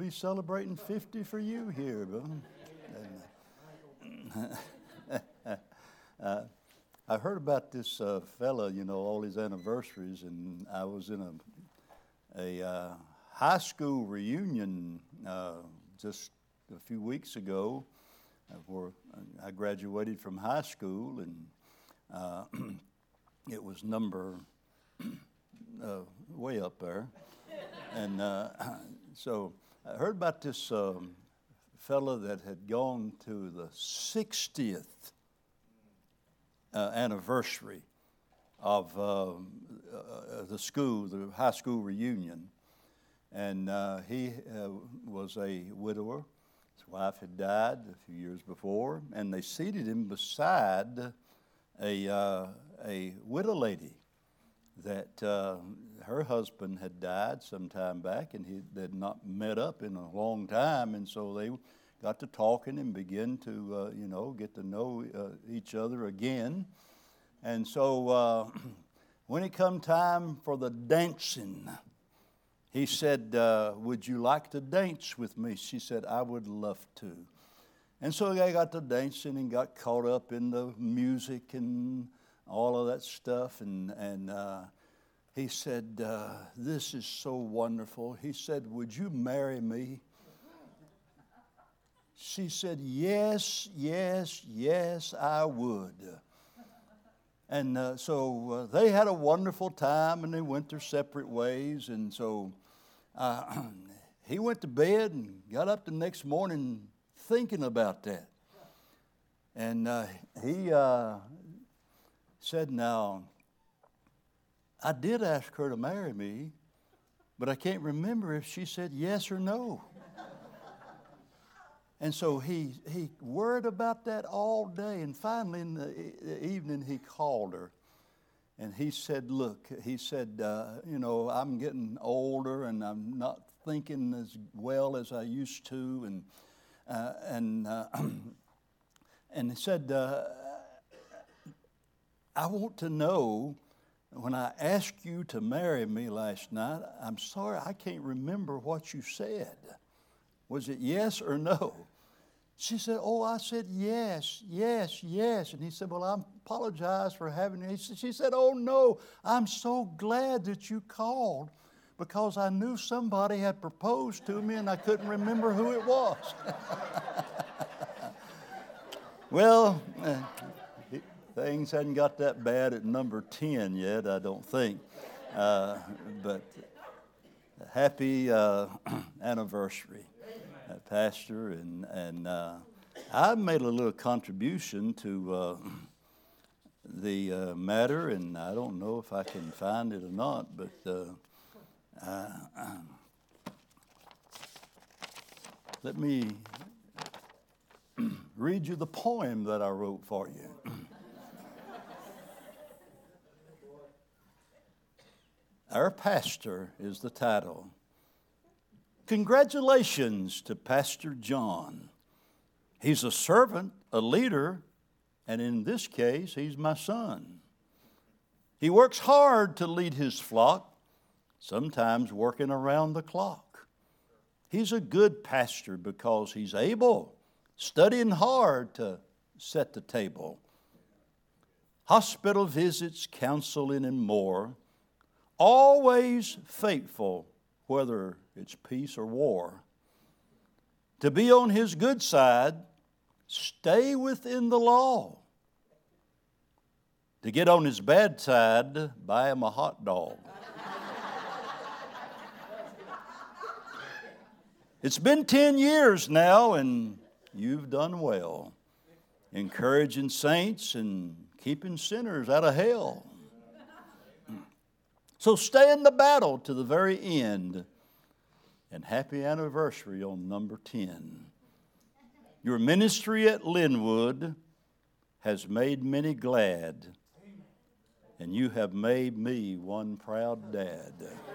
be celebrating 50 for you here. I heard about this fella, all his anniversaries, and I was in a high school reunion just a few weeks ago where I graduated from high school, and it was number way up there. And so I heard about this fella that had gone to the 60th anniversary of the school, the high school reunion. And he was a widower. His wife had died a few years before, and they seated him beside a widow lady that her husband had died some time back, and they had not met up in a long time, and so they got to talking and began to, get to know each other again. And so when it come time for the dancing, he said, would you like to dance with me? She said, I would love to. And so they got to dancing and got caught up in the music and all of that stuff. And he said, this is so wonderful. He said, would you marry me? She said, yes, yes, yes, I would. And so they had a wonderful time, and they went their separate ways. And so he went to bed and got up the next morning thinking about that. And he said, now, I did ask her to marry me, but I can't remember if she said yes or no. And so he worried about that all day, and finally in the evening he called her, and he said, look, he said, I'm getting older, and I'm not thinking as well as I used to, and he said, I want to know, when I asked you to marry me last night, I'm sorry, I can't remember what you said. Was it yes or no? She said, oh, I said yes, yes, yes. And he said, well, I apologize for having you. She said, oh, no, I'm so glad that you called, because I knew somebody had proposed to me and I couldn't remember who it was. Well, things hadn't got that bad at number 10 yet, I don't think. But happy anniversary, Pastor. And I made a little contribution to the matter, and I don't know if I can find it or not, but let me read you the poem that I wrote for you. Our Pastor is the title. Congratulations to Pastor John. He's a servant, a leader, and in this case, he's my son. He works hard to lead his flock, sometimes working around the clock. He's a good pastor because he's able, studying hard to set the table. Hospital visits, counseling, and more. Always faithful, whether it's peace or war. To be on his good side, stay within the law. To get on his bad side, buy him a hot dog. It's been 10 years now, and you've done well, encouraging saints and keeping sinners out of hell. So stay in the battle to the very end. And happy anniversary on number 10. Your ministry at Linwood has made many glad, and you have made me one proud dad.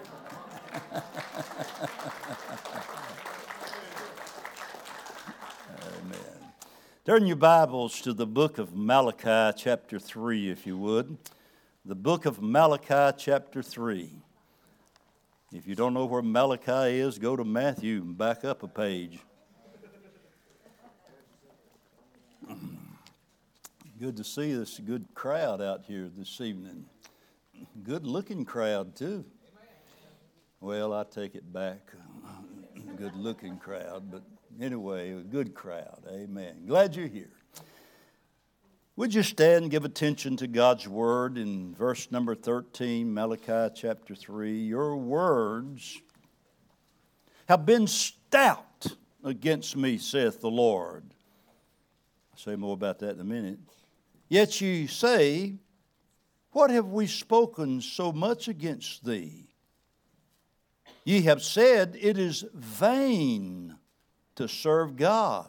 Amen. Turn your Bibles to the book of Malachi chapter 3, if you would. The book of Malachi chapter 3. If you don't know where Malachi is, go to Matthew and back up a page. Good to see this good crowd out here this evening. Good looking crowd too. Well, I take it back. Good looking crowd, but anyway, a good crowd. Amen. Glad you're here. Would you stand and give attention to God's word in verse number 13, Malachi chapter 3. Your words have been stout against me, saith the Lord. I'll say more about that in a minute. Yet ye say, what have we spoken so much against thee? Ye have said, it is vain to serve God.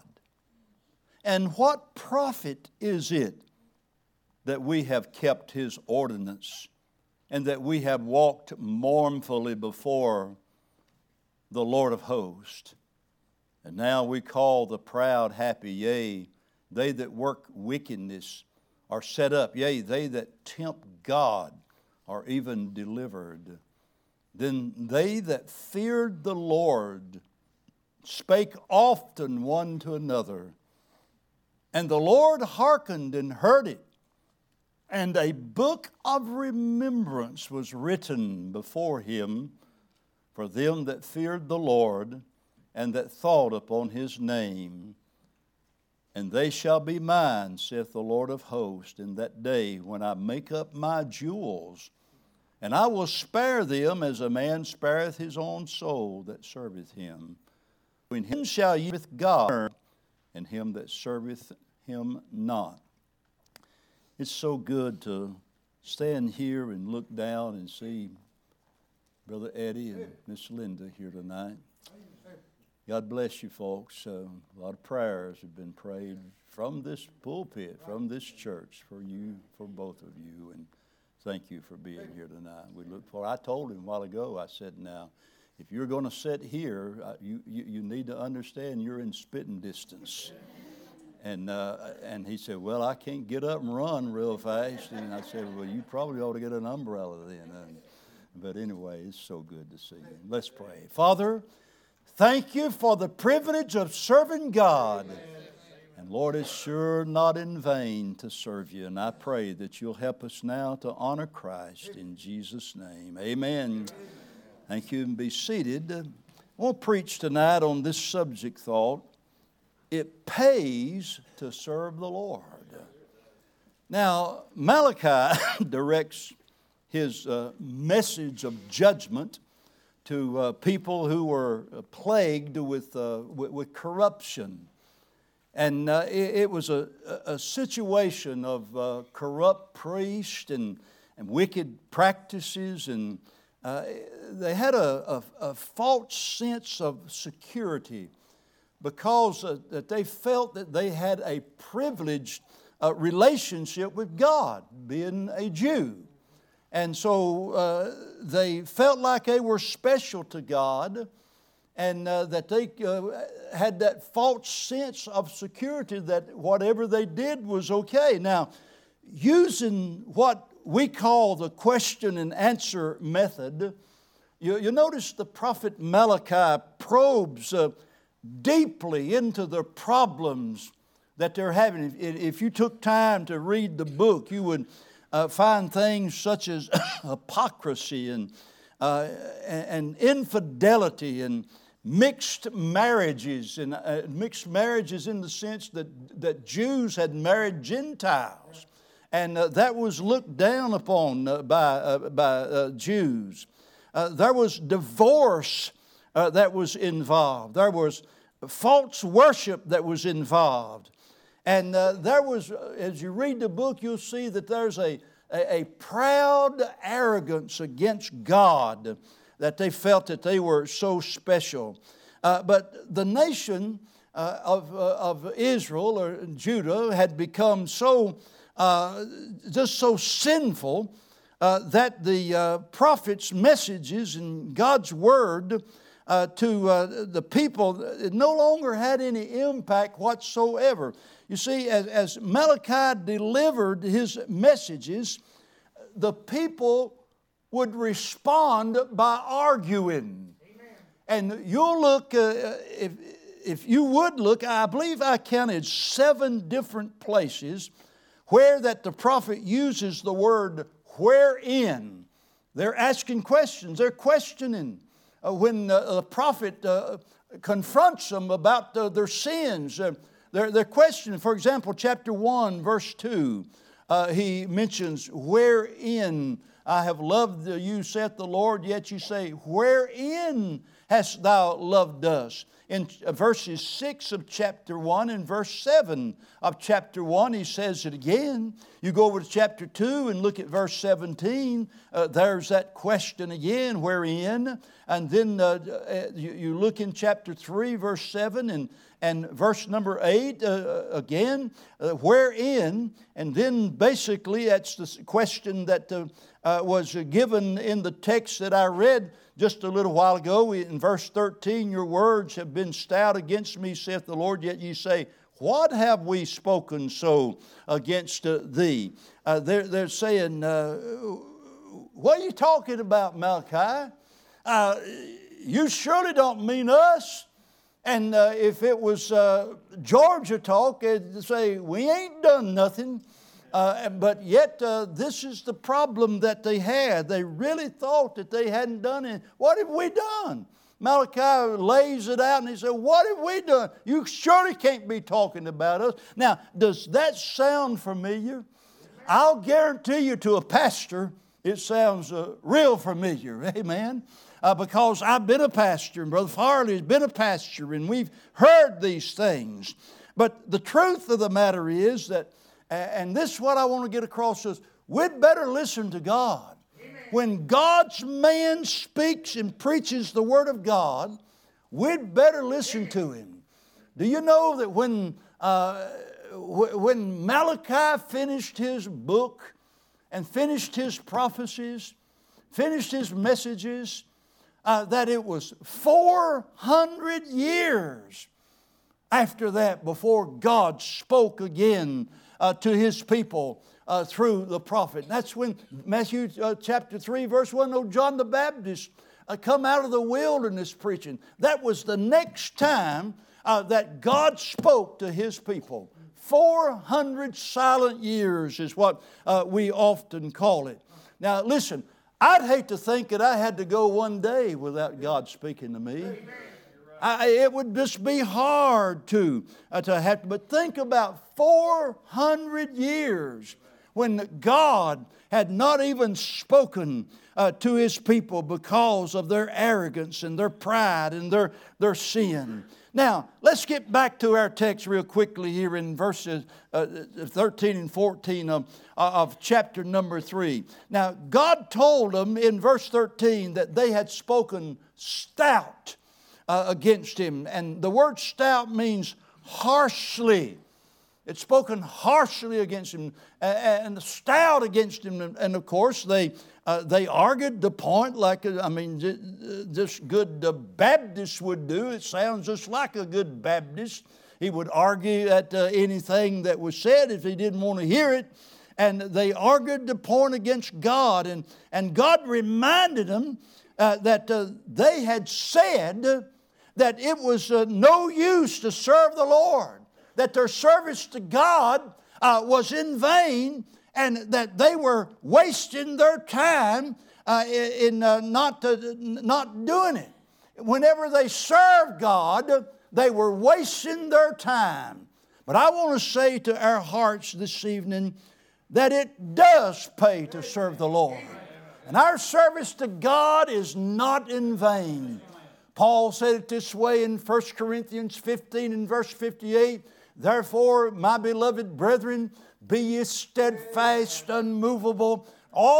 And what profit is it that we have kept his ordinance and that we have walked mournfully before the Lord of hosts? And now we call the proud happy, yea, they that work wickedness are set up, yea, they that tempt God are even delivered. Then they that feared the Lord spake often one to another, and the Lord hearkened and heard it, and a book of remembrance was written before him for them that feared the Lord and that thought upon his name. And they shall be mine, saith the Lord of hosts, in that day when I make up my jewels, and I will spare them as a man spareth his own soul that serveth him. Between him shall ye with God, and him that serveth him not. It's so good to stand here and look down and see Brother Eddie and Miss Linda here tonight. God bless you folks. A lot of prayers have been prayed from this pulpit, from this church, for you, for both of you. And thank you for being here tonight. We look forward. I told him a while ago, I said, now, if you're going to sit here, you need to understand you're in spitting distance. And he said, well, I can't get up and run real fast. And I said, well, you probably ought to get an umbrella then. But anyway, it's so good to see you. Let's pray. Father, thank you for the privilege of serving God. And Lord, it's sure not in vain to serve you. And I pray that you'll help us now to honor Christ in Jesus' name. Amen. Thank you, and be seated. I want to preach tonight on this subject thought. It pays to serve the Lord. Now, Malachi directs his message of judgment to people who were plagued with corruption. And it was a situation of corrupt priests and wicked practices, and they had a false sense of security because that they felt that they had a privileged relationship with God, being a Jew. And so they felt like they were special to God, and that they had that false sense of security that whatever they did was okay. Now, using what we call the question and answer method, you notice the prophet Malachi probes deeply into the problems that they're having. If you took time to read the book, you would find things such as hypocrisy and infidelity and mixed marriages, and mixed marriages in the sense that Jews had married Gentiles, and that was looked down upon by Jews. There was divorce that was involved. There was false worship that was involved. And there was, as you read the book, you'll see that there's a proud arrogance against God, that they felt that they were so special. But the nation of Israel or Judah had become so just so sinful that the prophets' messages and God's word to the people, it no longer had any impact whatsoever. You see, as Malachi delivered his messages, the people would respond by arguing. And you'll look, if you would look, I believe I counted 7 different places where that the prophet uses the word wherein. They're asking questions. They're questioning. When the prophet confronts them about their sins, they're questioning. For example, chapter 1, verse 2, he mentions, wherein I have loved you, saith the Lord, yet you say, wherein hast thou loved us? In verses 6 of chapter 1 and verse 7 of chapter 1, he says it again. You go over to chapter 2 and look at verse 17. There's that question again, wherein. And then you look in chapter 3, verse 7 and verse number 8 again, wherein. And then basically that's the question that was given in the text that I read just a little while ago. In verse 13, your words have been stout against me, saith the Lord, yet ye say, what have we spoken so against thee? They're saying, what are you talking about, Malachi? You surely don't mean us. And if it was Georgia talk, they'd say, we ain't done nothing. But yet this is the problem that they had. They really thought that they hadn't done it. What have we done? Malachi lays it out and he said, what have we done? You surely can't be talking about us. Now, does that sound familiar? I'll guarantee you to a pastor, it sounds real familiar. Amen. Because I've been a pastor and Brother Farley's been a pastor and we've heard these things. But the truth of the matter is that, and this is what I want to get across, is we'd better listen to God. Amen. When God's man speaks and preaches the Word of God, we'd better listen to him. Do you know that when Malachi finished his book and finished his prophecies, finished his messages, that it was 400 years after that before God spoke again to His people through the prophet. And that's when Matthew chapter 3 verse 1, oh, John the Baptist come out of the wilderness preaching. That was the next time that God spoke to His people. 400 silent years is what we often call it. Now listen, I'd hate to think that I had to go one day without God speaking to me. It would just be hard to have to. But think about 400 years when God had not even spoken to His people because of their arrogance and their pride and their sin. Now, let's get back to our text real quickly here in verses 13 and 14 of chapter number 3. Now, God told them in verse 13 that they had spoken stout against Him. And the word stout means harshly. It's spoken harshly against Him and stout against Him. And of course, they argued the point like, this good Baptist would do. It sounds just like a good Baptist. He would argue at anything that was said if he didn't want to hear it. And they argued the point against God. And God reminded them that they had said that it was no use to serve the Lord, that their service to God was in vain, and that they were wasting their time in not doing it. Whenever they served God, they were wasting their time. But I want to say to our hearts this evening that it does pay to serve the Lord. And our service to God is not in vain. Paul said it this way in 1 Corinthians 15 and verse 58, therefore, my beloved brethren, be ye steadfast, unmovable,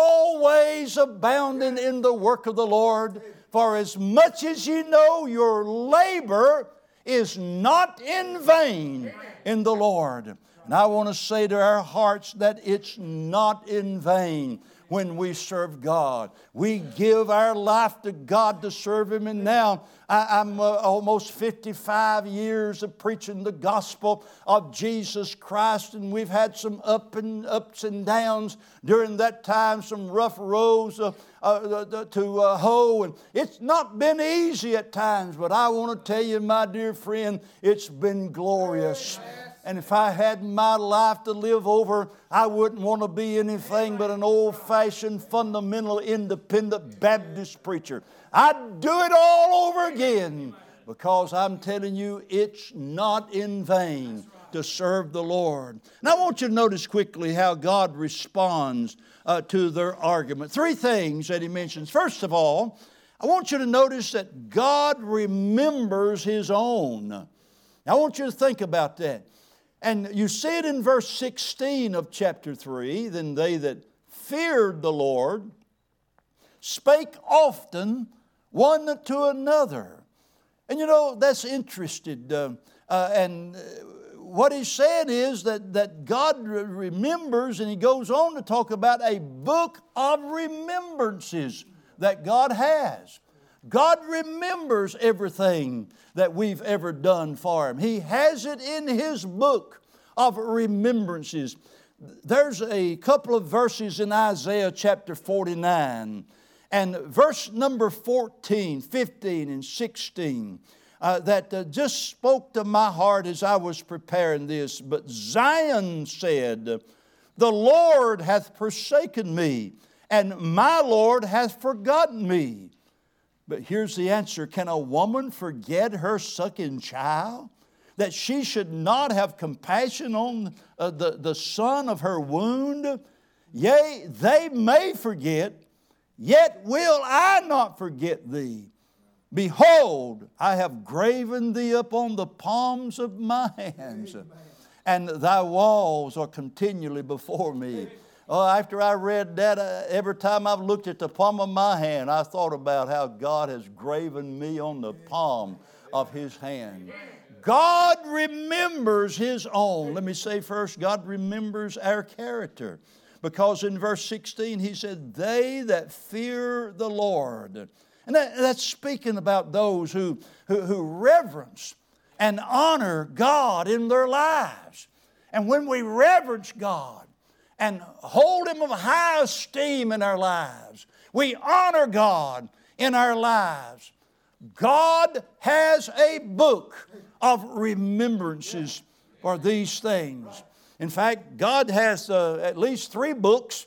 always abounding in the work of the Lord, for as much as ye know your labor is not in vain in the Lord. And I want to say to our hearts that it's not in vain. when we serve God. We give our life to God to serve Him. And now I'm almost 55 years of preaching the gospel of Jesus Christ, and we've had some ups and downs during that time, some rough roads to hoe, and it's not been easy at times, but I want to tell you, my dear friend, it's been glorious. And if I had my life to live over, I wouldn't want to be anything but an old-fashioned, fundamental, independent Baptist preacher. I'd do it all over again, because I'm telling you, it's not in vain to serve the Lord. Now I want you to notice quickly how God responds to their argument. Three things that He mentions. First of all, I want you to notice that God remembers His own. Now I want you to think about that. And you see it in verse 16 of chapter 3. Then they that feared the Lord spake often one to another. And you know, that's interesting. What he's saying is that God remembers, and he goes on to talk about a book of remembrances that God has. God remembers everything that we've ever done for Him. He has it in His book of remembrances. There's a couple of verses in Isaiah chapter 49, and verse number 14, 15, and 16 that just spoke to my heart as I was preparing this. But Zion said, "The Lord hath forsaken me, and my Lord hath forgotten me." But here's the answer. Can a woman forget her sucking child, that she should not have compassion on the son of her wound? Yea, they may forget, yet will I not forget thee. Behold, I have graven thee upon the palms of my hands, and thy walls are continually before me. Oh, after I read that, every time I've looked at the palm of my hand, I thought about how God has graven me on the palm of His hand. God remembers His own. Let me say first, God remembers our character. Because in verse 16 He said, "They that fear the Lord." And that's speaking about those who reverence and honor God in their lives. And when we reverence God and hold Him of high esteem in our lives, we honor God in our lives, God has a book of remembrances for these things. In fact, God has at least 3 books.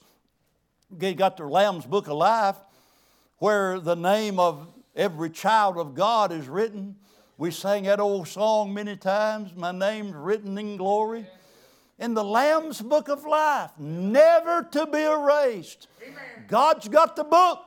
He got the Lamb's Book of Life, where the name of every child of God is written. We sang that old song many times, "My name's written in glory." In the Lamb's Book of Life, never to be erased. God's got the book.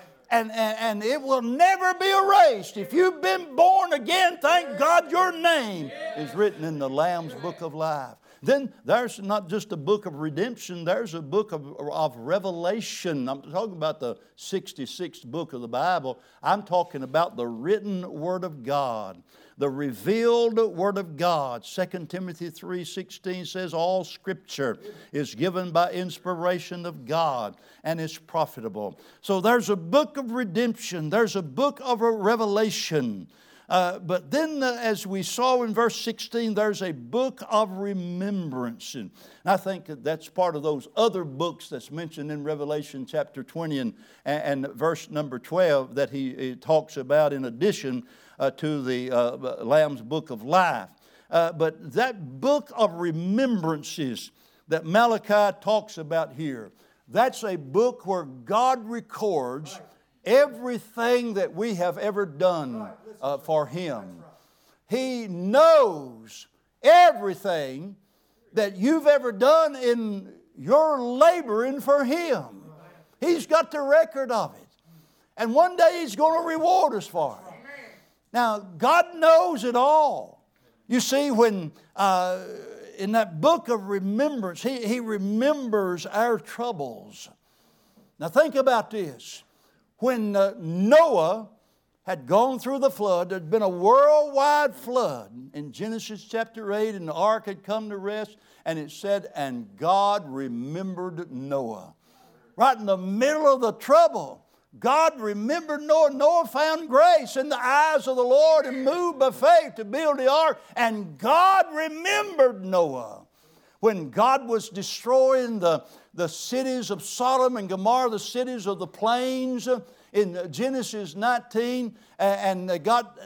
And it will never be erased. If you've been born again, thank God your name is written in the Lamb's Book of Life. Then there's not just a book of redemption, there's a book of revelation. I'm talking about the 66th book of the Bible. I'm talking about the written Word of God, the revealed Word of God. 2 Timothy 3:16 says, "All Scripture is given by inspiration of God and is profitable." So there's a book of redemption. There's a book of a revelation. But then, as we saw in verse 16, there's a book of remembrance. And I think that's part of those other books that's mentioned in Revelation chapter 20 and verse number 12 that he talks about in addition to the Lamb's Book of Life. But that book of remembrances that Malachi talks about here, that's a book where God records everything that we have ever done for Him. He knows everything that you've ever done in your laboring for Him. He's got the record of it. And one day He's going to reward us for it. Now, God knows it all. You see, when in that book of remembrance, He remembers our troubles. Now think about this. When Noah had gone through the flood, there'd been a worldwide flood in Genesis chapter 8, and the ark had come to rest, and it said, "And God remembered Noah." right in the middle of the trouble, God remembered Noah. Noah found grace in the eyes of the Lord and moved by faith to build the ark. And God remembered Noah. When God was destroying the cities of Sodom and Gomorrah, the cities of the plains in Genesis 19, and they got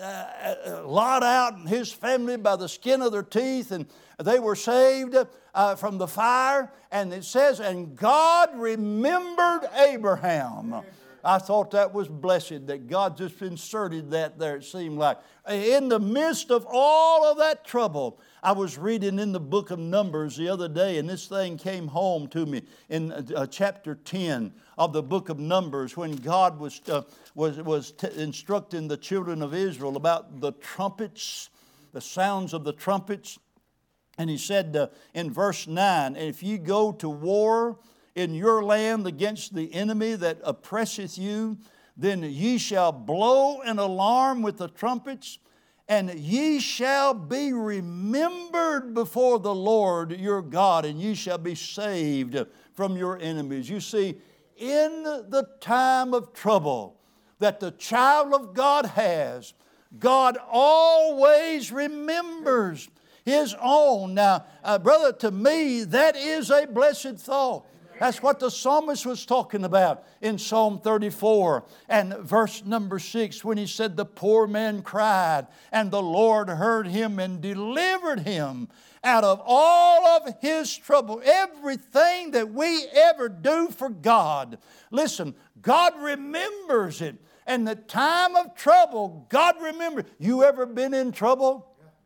Lot out and his family by the skin of their teeth, and they were saved from the fire. And it says, and God remembered Abraham. I thought that was blessed that God just inserted that there, it seemed like. In the midst of all of that trouble, I was reading in the book of Numbers the other day, and this thing came home to me in chapter 10 of the book of Numbers, when God was instructing the children of Israel about the trumpets, the sounds of the trumpets. And he said in verse 9, if you go to war in your land against the enemy that oppresseth you, then ye shall blow an alarm with the trumpets, and ye shall be remembered before the Lord your God, and ye shall be saved from your enemies. You see, in the time of trouble that the child of God has, God always remembers His own. Now, brother, to me, that is a blessed thought. That's what the psalmist was talking about in Psalm 34 and verse number 6, when he said, the poor man cried, and the Lord heard him and delivered him out of all of his trouble. Everything that we ever do for God, listen, God remembers it. And the time of trouble, God remembers. You ever been in trouble?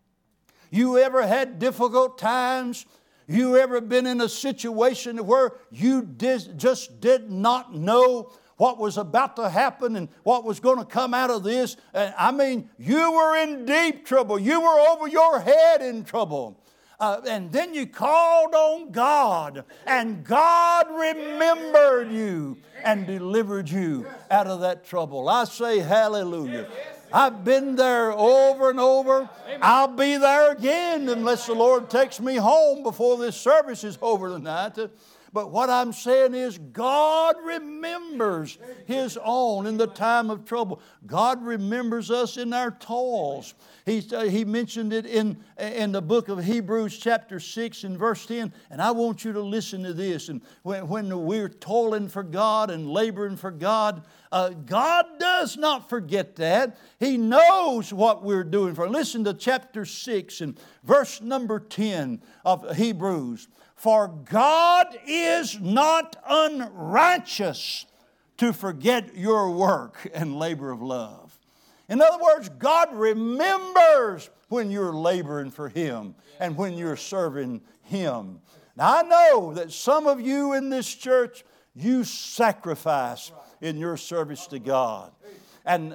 You ever had difficult times? You ever been in a situation where you just did not know what was about to happen and what was going to come out of this? I mean, you were in deep trouble. You were over your head in trouble. And then you called on God, and God remembered you and delivered you out of that trouble. I say hallelujah. I've been there over and over. I'll be there again unless the Lord takes me home before this service is over tonight. But what I'm saying is God remembers His own in the time of trouble. God remembers us in our toils. He mentioned it in the book of Hebrews chapter 6 and verse 10. And I want you to listen to this. And when we're toiling for God and laboring for God, God does not forget that. He knows what we're doing for Him. Listen to chapter 6 and verse number 10 of Hebrews. For God is not unrighteous to forget your work and labor of love. In other words, God remembers when you're laboring for Him and when you're serving Him. Now, I know that some of you in this church, you sacrifice in your service to God. And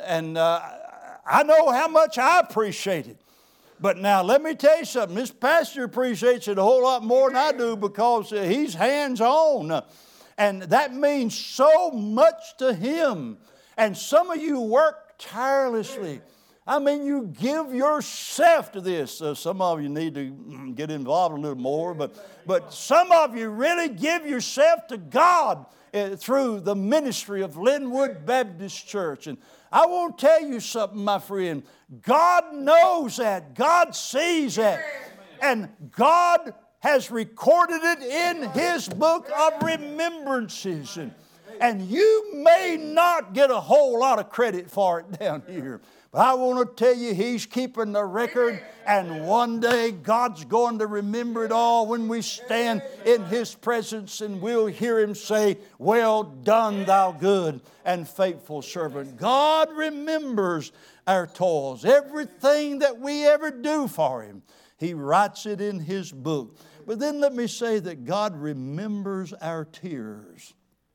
I know how much I appreciate it. But now let me tell you something. This pastor appreciates it a whole lot more than I do, because he's hands-on. And that means so much to him. And some of you work tirelessly. I mean, you give yourself to this. Some of you need to get involved a little more. But some of you really give yourself to God through the ministry of Linwood Baptist Church. And I want to tell you something, my friend. God knows that. God sees that. And God has recorded it in His book of remembrances. And you may not get a whole lot of credit for it down here. But I want to tell you, He's keeping the record, and one day God's going to remember it all when we stand in His presence, and we'll hear Him say, well done, thou good and faithful servant. God remembers our toils. Everything that we ever do for Him, He writes it in His book. But then let me say that God remembers our tears.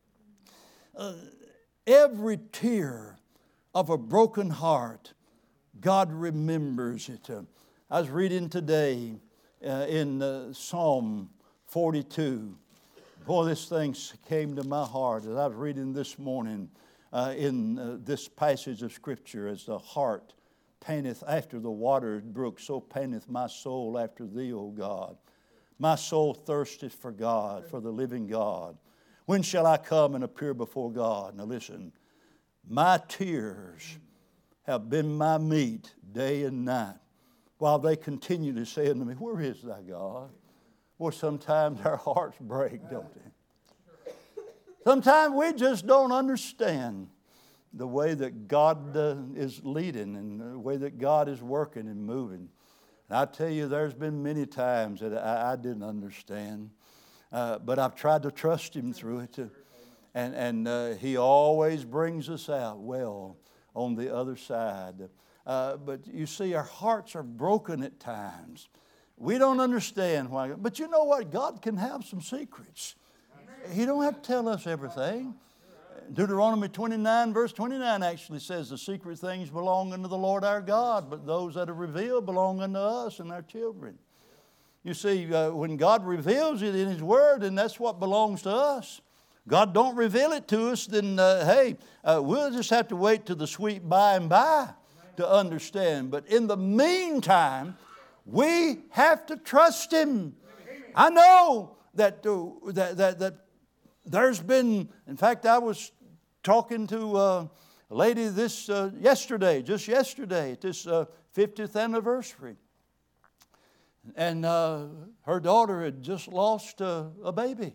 Every tear of a broken heart, God remembers it. I was reading today in Psalm 42. Boy, this thing came to my heart as I was reading this morning in this passage of Scripture. As the heart panteth after the water brook, so panteth my soul after Thee, O God. My soul thirsteth for God, for the living God. When shall I come and appear before God? Now listen, my tears have been my meat day and night, while they continue to say unto me, where is thy God? Well, sometimes our hearts break, don't they? Sometimes we just don't understand the way that God is leading and the way that God is working and moving. And I tell you, there's been many times that I didn't understand, but I've tried to trust Him through it. And He always brings us out well on the other side. But you see, our hearts are broken at times. We don't understand why. But you know what? God can have some secrets. He don't have to tell us everything. Deuteronomy 29 verse 29 actually says the secret things belong unto the Lord our God, but those that are revealed belong unto us and our children. You see, when God reveals it in His Word, and that's what belongs to us. God don't reveal it to us, then we'll just have to wait till the sweet by and by to understand. But in the meantime, we have to trust Him. I know that there's been, in fact, I was talking to a lady just yesterday, at this 50th anniversary. And her daughter had just lost a baby.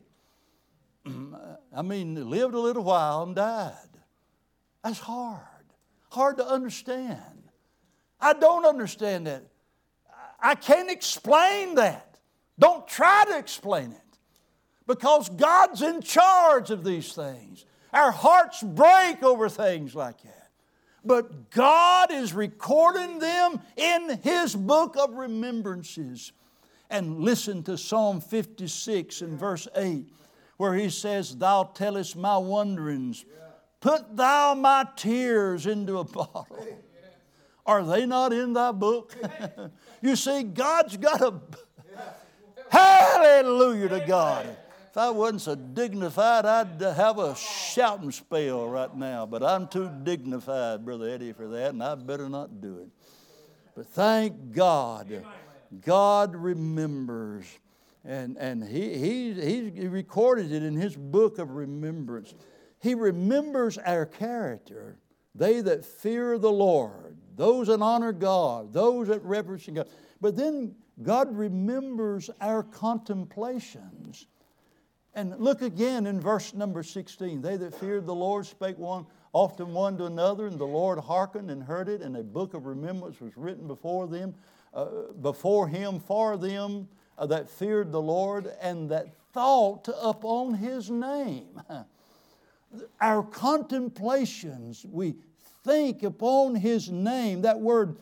I mean, lived a little while and died. That's hard to understand. I don't understand that. I can't explain that. Don't try to explain it. Because God's in charge of these things. Our hearts break over things like that. But God is recording them in His book of remembrances. And listen to Psalm 56 and verse 8, where He says, Thou tellest my wanderings, put Thou my tears into a bottle. Are they not in Thy book? You see, God's got a... Hallelujah to God. If I wasn't so dignified, I'd have a shouting spell right now. But I'm too dignified, Brother Eddie, for that, and I better not do it. But thank God, God remembers. And he recorded it in His book of remembrance. He remembers our character. They that fear the Lord, those that honor God, those that reverence God. But then God remembers our contemplations. And look again in verse number 16. They that feared the Lord spake often one to another, and the Lord hearkened and heard it, and a book of remembrance was written before Him for them that feared the Lord and that thought upon His name. Our contemplations, we think upon His name. That word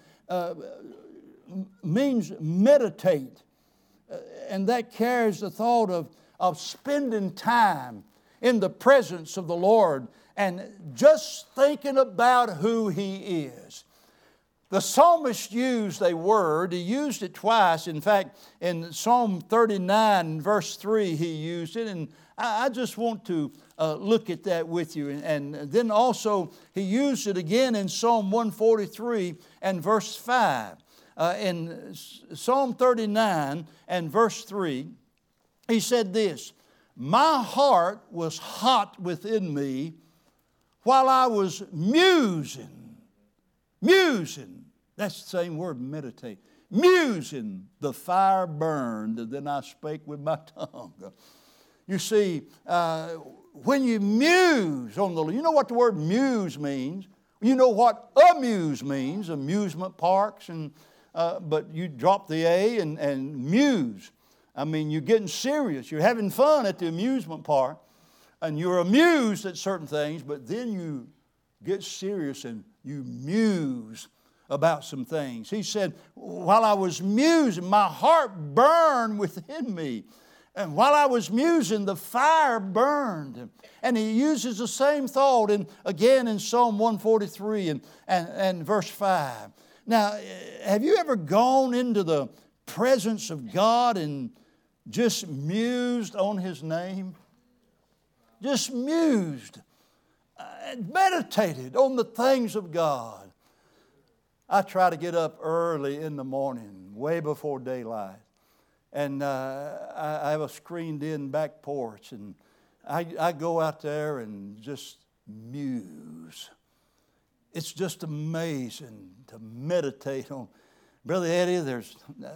means meditate, and that carries the thought of spending time in the presence of the Lord and just thinking about who He is. The psalmist used a word. He used it twice. In fact, in Psalm 39, verse 3, he used it. And I just want to look at that with you. And then also, he used it again in Psalm 143 and verse 5. In Psalm 39 and verse 3, he said this, My heart was hot within me while I was musing. That's the same word, meditate. Musing, the fire burned, and then I spake with my tongue. You see, when you muse on the Lord, you know what the word muse means. You know what amuse means, amusement parks, but you drop the A and muse. I mean, you're getting serious. You're having fun at the amusement park, and you're amused at certain things, but then you get serious and you muse about some things. He said, while I was musing, my heart burned within me. And while I was musing, the fire burned. And he uses the same thought again in Psalm 143 and verse 5. Now, have you ever gone into the presence of God and just mused on His name? Just mused. Meditated on the things of God. I try to get up early in the morning, way before daylight. And I have a screened-in back porch. And I go out there and just muse. It's just amazing to meditate on. Brother Eddie, there's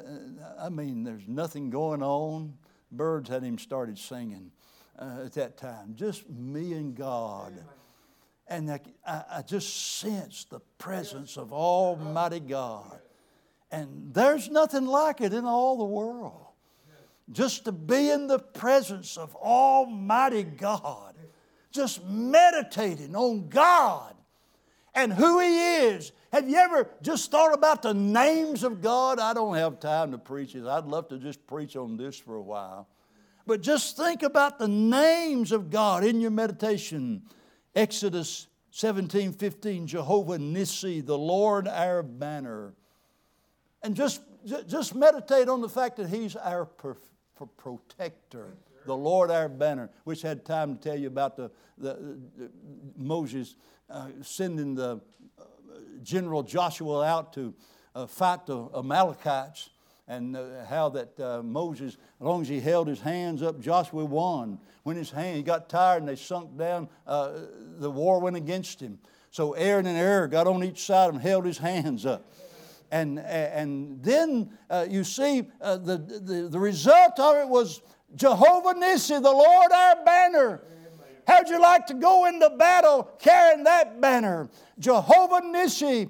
nothing going on. Birds hadn't even started singing at that time. Just me and God. And I just sense the presence of Almighty God. And there's nothing like it in all the world. Just to be in the presence of Almighty God. Just meditating on God and who He is. Have you ever just thought about the names of God? I don't have time to preach it. I'd love to just preach on this for a while. But just think about the names of God in your meditation. Exodus 17:15, Jehovah Nissi, the Lord our banner. And just meditate on the fact that He's our protector, the Lord our banner. Wish I had time to tell you about the Moses sending the General Joshua out to fight the Amalekites, and how that Moses, as long as he held his hands up, Joshua won. When he got tired and they sunk down, the war went against him. So Aaron and Ur got on each side and held his hands up. And then you see the result of it was Jehovah Nissi, the Lord our banner. How'd you like to go into battle carrying that banner? Jehovah Nissi,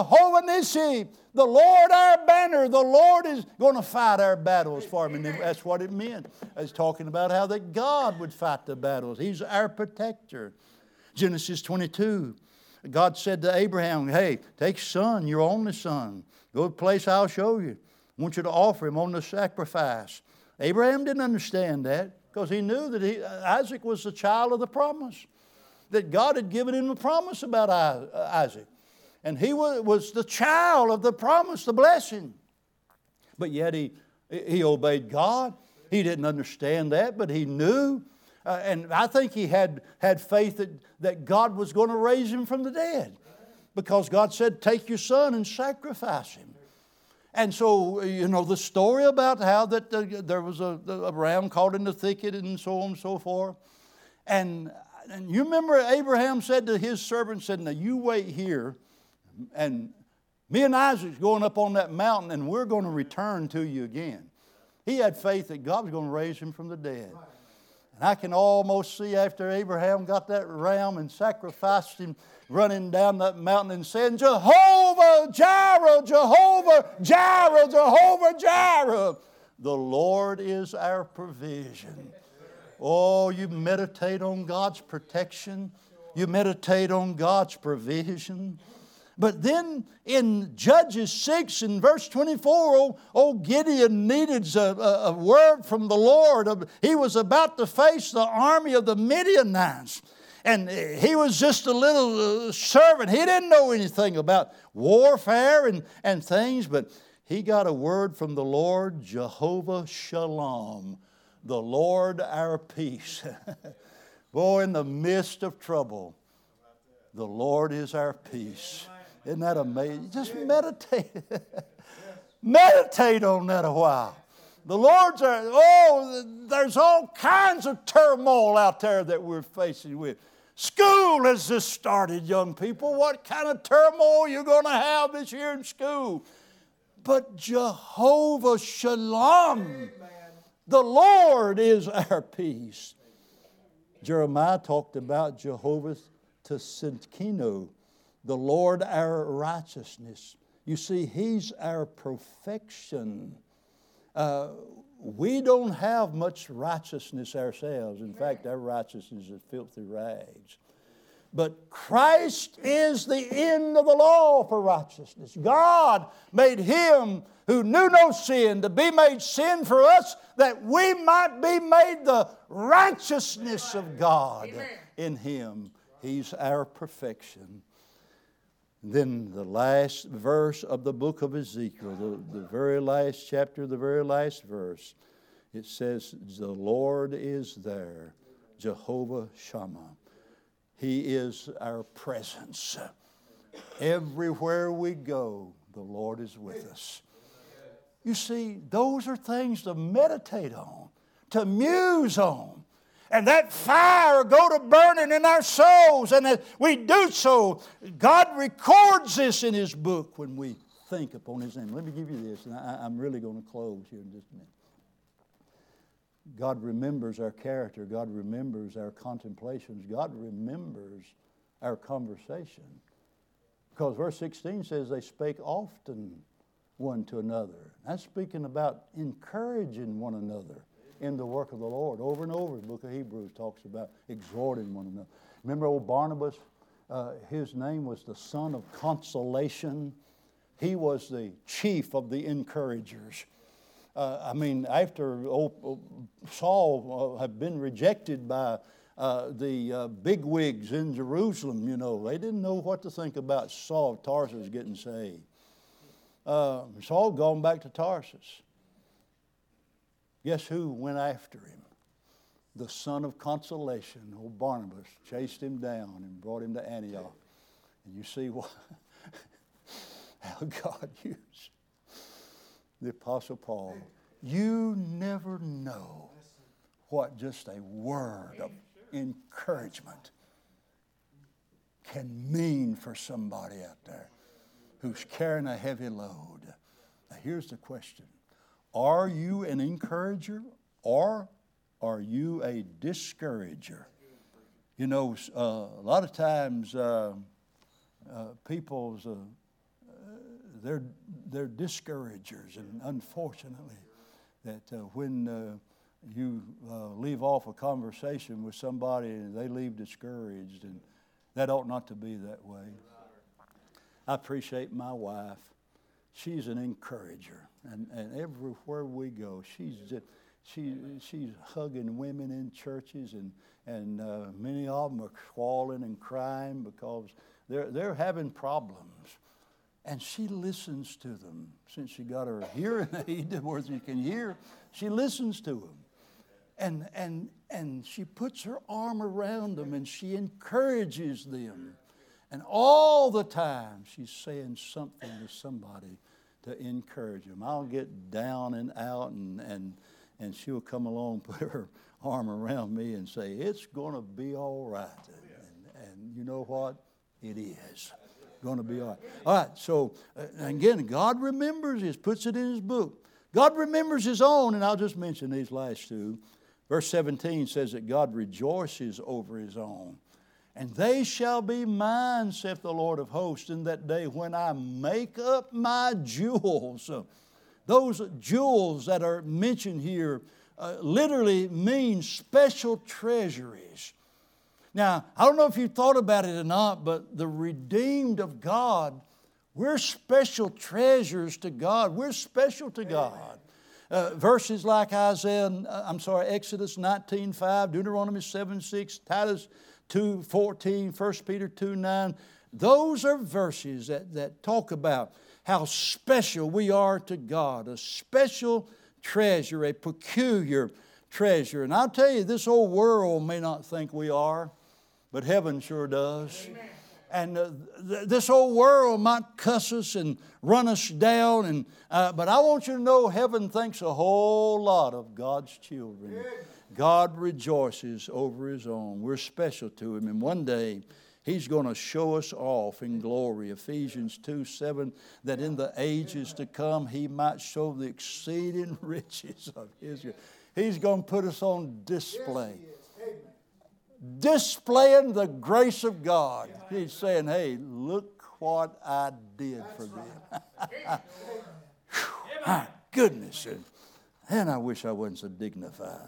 the Lord our banner. The Lord is going to fight our battles for me. And that's what it meant. It's talking about how that God would fight the battles. He's our protector. Genesis 22, God said to Abraham, hey, take son, your only son. Go to a place I'll show you. I want you to offer him on the sacrifice. Abraham didn't understand that because he knew that Isaac was the child of the promise. That God had given him a promise about Isaac. And he was the child of the promise, the blessing. But yet he obeyed God. He didn't understand that, but he knew. And I think he had faith that God was going to raise him from the dead. Because God said, take your son and sacrifice him. And so, you know, the story about how that there was a ram caught in the thicket and so on and so forth. And you remember Abraham said to his servant, said, now you wait here, and me and Isaac's going up on that mountain, and we're going to return to you again. He had faith that God was going to raise him from the dead. And I can almost see after Abraham got that ram and sacrificed him, running down that mountain and saying, Jehovah Jireh, Jehovah Jireh, Jehovah Jireh. The Lord is our provision. Oh, you meditate on God's protection. You meditate on God's provision. But then in Judges 6 and verse 24, old Gideon needed a word from the Lord. He was about to face the army of the Midianites. And he was just a little servant. He didn't know anything about warfare and things. But he got a word from the Lord, Jehovah Shalom, the Lord our peace. Boy, in the midst of trouble, the Lord is our peace. Isn't that amazing? Just meditate. Meditate on that a while. The Lord's there's all kinds of turmoil out there that we're facing with. School has just started, young people. What kind of turmoil you're going to have this year in school? But Jehovah Shalom, the Lord is our peace. Jeremiah talked about Jehovah Tsidkenu, the Lord our righteousness. You see, He's our perfection. We don't have much righteousness ourselves. In fact, our righteousness is filthy rags. But Christ is the end of the law for righteousness. God made Him who knew no sin to be made sin for us, that we might be made the righteousness of God. Amen. In Him. He's our perfection. Then the last verse of the book of Ezekiel, the very last chapter, the very last verse, it says, the Lord is there, Jehovah Shammah. He is our presence. Everywhere we go, the Lord is with us. You see, those are things to meditate on, to muse on. and that fire go to burning in our souls, and that we do so. God records this in His book when we think upon His name. Let me give you this, and I'm really going to close here in just a minute. God remembers our character. God remembers our contemplations. God remembers our conversation. Because verse 16 says they spake often one to another. That's speaking about encouraging one another in the work of the Lord. Over and over, the book of Hebrews talks about exhorting one another. Remember old Barnabas? His name was the son of consolation. He was the chief of the encouragers. After Saul had been rejected by the bigwigs in Jerusalem, they didn't know what to think about Saul of Tarsus getting saved. Saul gone back to Tarsus. Guess who went after him? The son of consolation, old Barnabas, chased him down and brought him to Antioch. And you see how God used the Apostle Paul. You never know what just a word of encouragement can mean for somebody out there who's carrying a heavy load. Now here's the question. Are you an encourager or are you a discourager? A lot of times people's they're discouragers, and unfortunately, that when you leave off a conversation with somebody and they leave discouraged, and that ought not to be that way. I appreciate my wife. She's an encourager, and everywhere we go, she's hugging women in churches, and many of them are squalling and crying because they're having problems. And she listens to them. Since she got her hearing aid where she can hear, she listens to them. And she puts her arm around them and she encourages them. And all the time she's saying something to somebody to encourage them. I'll get down and out and she'll come along, put her arm around me and say, it's going to be all right. And you know what? It is going to be all right. All right, so again, God remembers His, puts it in His book. God remembers His own, and I'll just mention these last two. Verse 17 says that God rejoices over His own. And they shall be mine, saith the Lord of hosts, in that day when I make up my jewels. Those jewels that are mentioned here literally mean special treasuries. Now, I don't know if you thought about it or not, but the redeemed of God, we're special treasures to God. We're special to God. Verses like Exodus 19:5, Deuteronomy 7:6, Titus 2:14, 1 Peter 2:9. Those are verses that talk about how special we are to God, a special treasure, a peculiar treasure. And I'll tell you, this old world may not think we are, but heaven sure does. Amen. And this old world might cuss us and run us down, but I want you to know heaven thinks a whole lot of God's children. God rejoices over His own. We're special to Him, and one day He's going to show us off in glory. Ephesians 2:7, that in the ages to come He might show the exceeding riches of His grace. He's going to put us on display. Displaying the grace of God. He's saying, hey, look what I did for them. My goodness. And I wish I wasn't so dignified.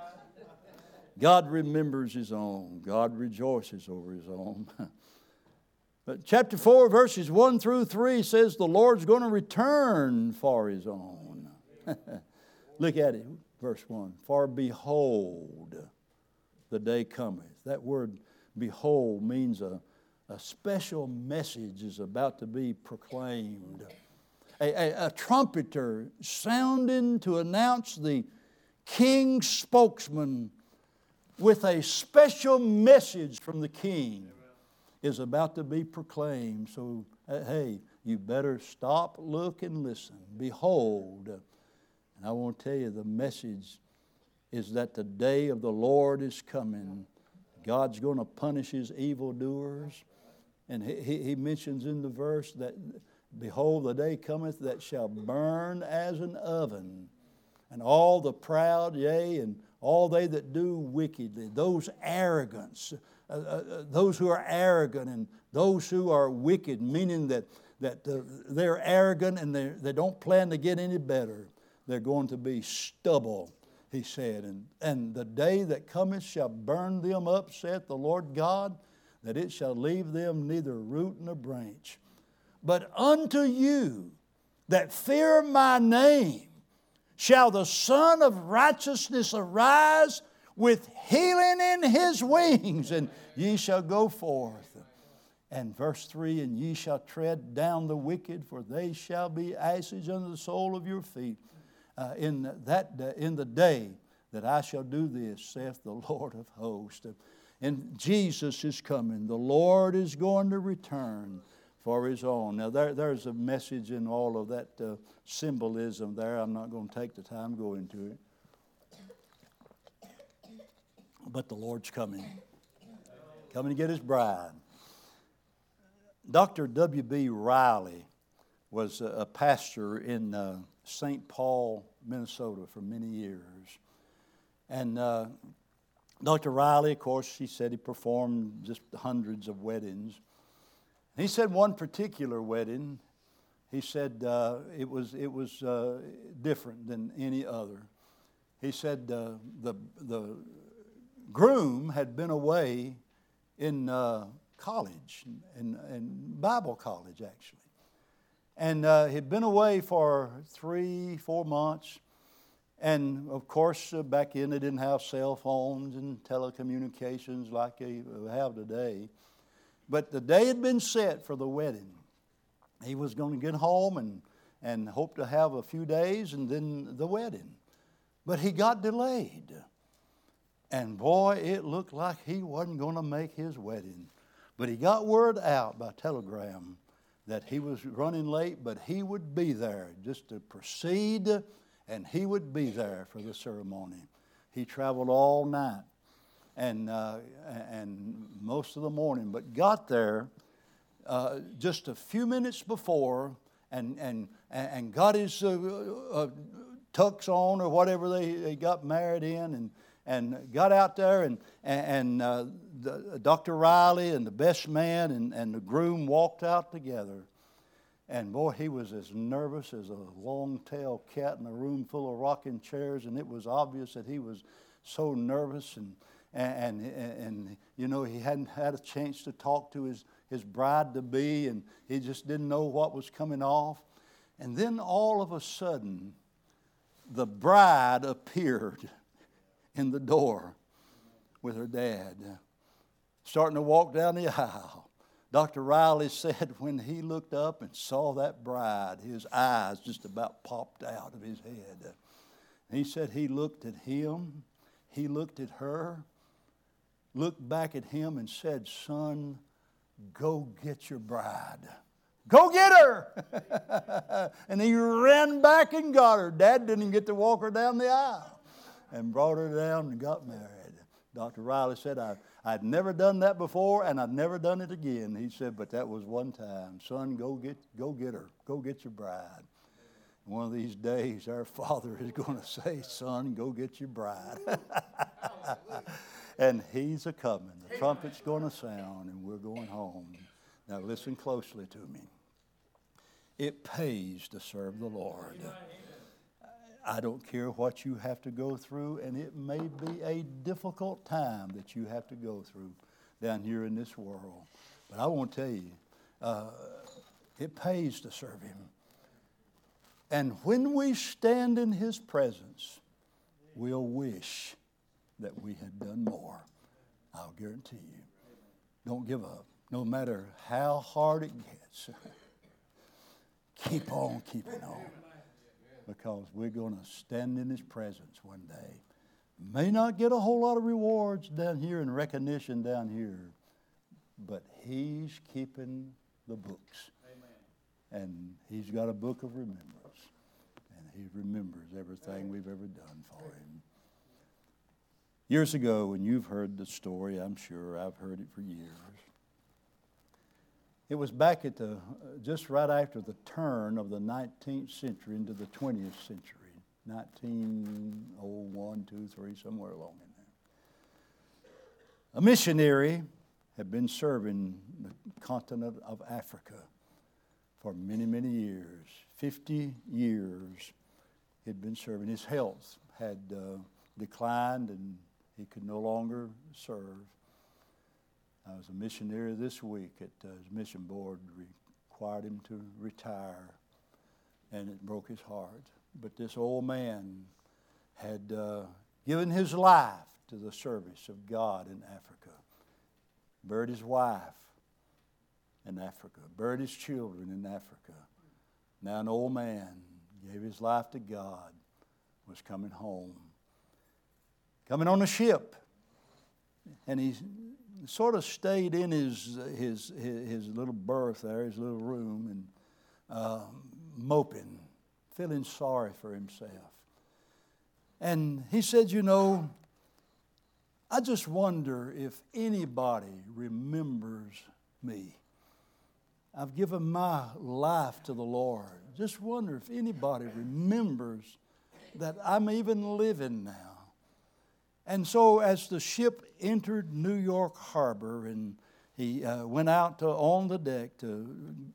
God remembers His own. God rejoices over His own. But chapter 4, verses 1 through 3 says the Lord's going to return for His own. Look at it, verse 1. For behold, the day cometh. That word behold means a special message is about to be proclaimed. A trumpeter sounding to announce the king's spokesman with a special message from the king is about to be proclaimed. So, hey, you better stop, look, and listen. Behold. And I want to tell you the message is that the day of the Lord is coming. God's going to punish His evildoers. And he mentions in the verse that, behold, the day cometh that shall burn as an oven. And all the proud, yea, and all they that do wickedly, those arrogants, those who are arrogant and those who are wicked, meaning that they're arrogant and they don't plan to get any better. They're going to be stubble, he said. And the day that cometh shall burn them up, saith the Lord God, that it shall leave them neither root nor branch. But unto you that fear my name shall the Son of Righteousness arise with healing in His wings, and ye shall go forth. And verse 3, and ye shall tread down the wicked, for they shall be ashes under the sole of your feet. In the day that I shall do this, saith the Lord of hosts. And Jesus is coming. The Lord is going to return for His own. Now there's a message in all of that symbolism there. I'm not going to take the time to go into it. But the Lord's coming. Coming to get His bride. Dr. W.B. Riley was a pastor in St. Paul, Minnesota for many years. And Dr. Riley, of course, he said he performed just hundreds of weddings. And he said one particular wedding, he said it was different than any other. He said the groom had been away in college, in Bible college actually. And he'd been away for 3-4 months. And of course, back then they didn't have cell phones and telecommunications like they have today. But the day had been set for the wedding. He was going to get home and hope to have a few days and then the wedding. But he got delayed. And boy, it looked like he wasn't going to make his wedding. But he got word out by telegram that he was running late, but he would be there just to proceed, and he would be there for the ceremony. He traveled all night and most of the morning, but got there just a few minutes before and got his tux on or whatever they got married in, and got out there, and Dr. Riley and the best man and the groom walked out together. And boy, he was as nervous as a long-tailed cat in a room full of rocking chairs, and it was obvious that he was so nervous, and you know, he hadn't had a chance to talk to his bride-to-be, and he just didn't know what was coming off. And then all of a sudden, the bride appeared in the door with her dad, starting to walk down the aisle. Dr. Riley said when he looked up and saw that bride, his eyes just about popped out of his head. And he said he looked at him, he looked at her, looked back at him and said, "Son, go get your bride. Go get her." And he ran back and got her. Dad didn't even get to walk her down the aisle, and brought her down and got married. Dr. Riley said, I'd never done that before, and I've never done it again. He said, but that was one time. Son, go get her. Go get your bride. One of these days, our Father is going to say, son, go get your bride. And He's a-coming. The trumpet's going to sound, and we're going home. Now listen closely to me. It pays to serve the Lord. I don't care what you have to go through, and it may be a difficult time that you have to go through down here in this world. But I want to tell you, it pays to serve Him. And when we stand in His presence, we'll wish that we had done more. I'll guarantee you. Don't give up. No matter how hard it gets, keep on keeping on. Because we're going to stand in His presence one day. May not get a whole lot of rewards down here and recognition down here, but He's keeping the books. Amen. And He's got a book of remembrance. And He remembers everything we've ever done for Him. Years ago, and you've heard the story, I'm sure, I've heard it for years. It was back at just right after the turn of the 19th century into the 20th century, 1901, 2, 3, somewhere along in there. A missionary had been serving the continent of Africa for many, many years. 50 years he'd been serving. His health had declined and he could no longer serve. I was a missionary this week at his mission board required him to retire, and it broke his heart. But this old man had given his life to the service of God in Africa. Buried his wife in Africa. Buried his children in Africa. Now an old man gave his life to God, was coming home. Coming on a ship. And he sort of stayed in his little berth there, his little room, and moping, feeling sorry for himself. And he said, you know, I just wonder if anybody remembers me. I've given my life to the Lord. Just wonder if anybody remembers that I'm even living now. And so as the ship entered New York Harbor and he went out on the deck to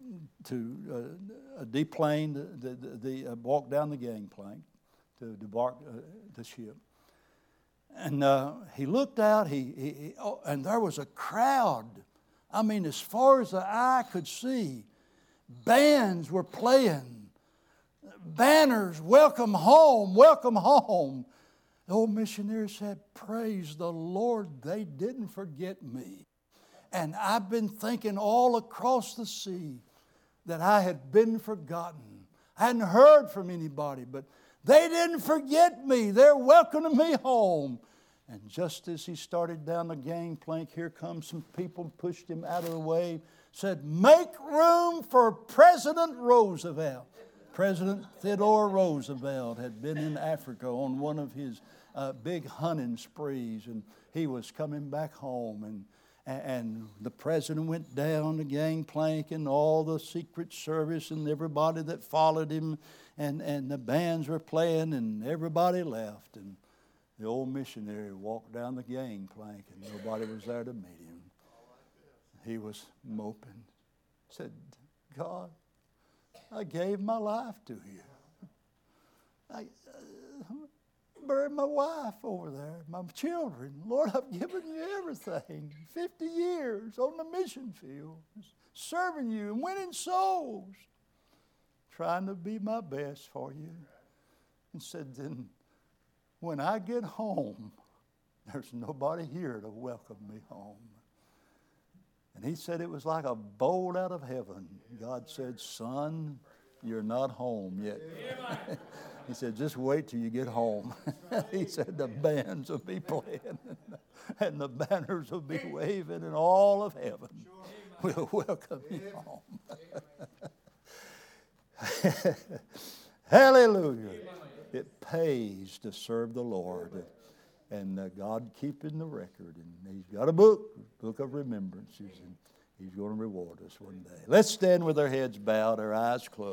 deplane, walk down the gangplank to debark the ship. And he looked out, and there was a crowd. I mean, as far as the eye could see, bands were playing. Banners, welcome home, welcome home. The old missionary said, praise the Lord, they didn't forget me. And I've been thinking all across the sea that I had been forgotten. I hadn't heard from anybody, but they didn't forget me. They're welcoming me home. And just as he started down the gangplank, here comes some people, pushed him out of the way, said, make room for President Roosevelt. President Theodore Roosevelt had been in Africa on one of his big hunting sprees, and he was coming back home. And the president went down the gangplank, and all the Secret Service and everybody that followed him, and the bands were playing, and everybody left. And the old missionary walked down the gangplank, and nobody was there to meet him. He was moping. Said, God, I gave my life to you. I buried my wife over there, my children. Lord, I've given you everything. 50 years on the mission field, serving you and winning souls, trying to be my best for you. And said, then when I get home, there's nobody here to welcome me home. And he said it was like a bolt out of heaven. God said, son, you're not home yet. He said, just wait till you get home. He said, the bands will be playing and the banners will be waving and all of heaven will welcome you home. Hallelujah. It pays to serve the Lord. And God keeping the record. And He's got a book of remembrances. And He's going to reward us one day. Let's stand with our heads bowed, our eyes closed.